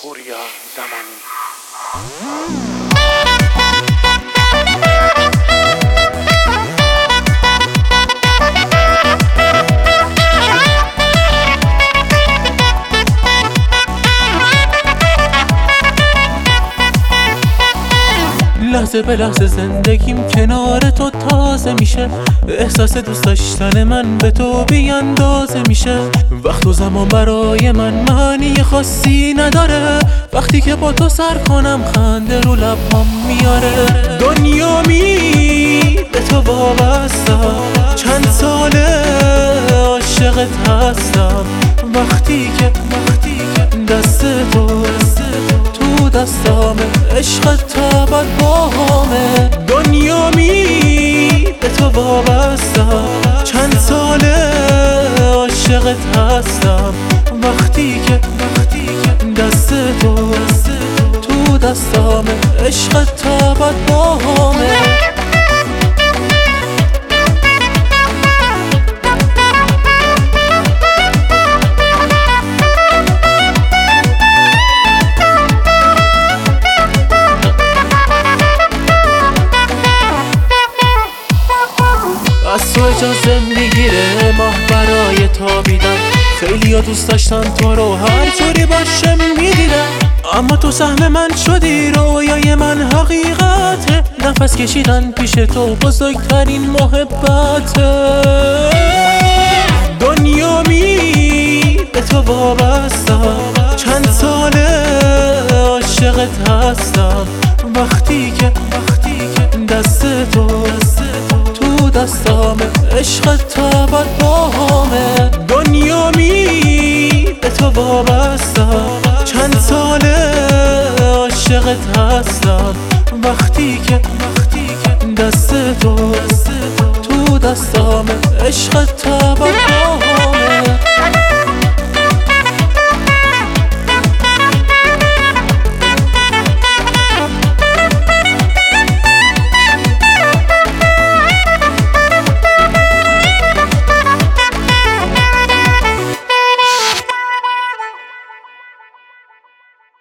پوریا زمانی. لحظه به لحظه زندگیم کنار تو تازه میشه، احساس دوست داشتن من به تو بی اندازه میشه. وقت و زمان برای من معنی خاصی نداره، وقتی که با تو سر کنم خنده رو لبام میاره. دنیامی به تو وابستم، چند ساله عاشقت هستم. وقتی که دست تو دستامه، عشقت تا بد با همه. دنیامی به تو وابستم، چند ساله عاشقت هستم. وقتی که دست تو دستامه، عشقت تا بد با همه. از تو اجازه میگیره ماه برای تابیدن، خیلی ها دوست داشتن تو رو هر جوری باشه میدیدن، اما تو سهم من شدی، رویای من حقیقته. نفس کشیدن پیش تو بزرگترین محبته. دنیامی به تو وابستم، چند ساله عاشقت هستم. وقتی که دست تو دستامه، عشقت تا بد با همه. دنیامی به تو وابستم، چند ساله عاشقت هستم. وقتی که دست تو دستامه، عشقت تا بد با همه.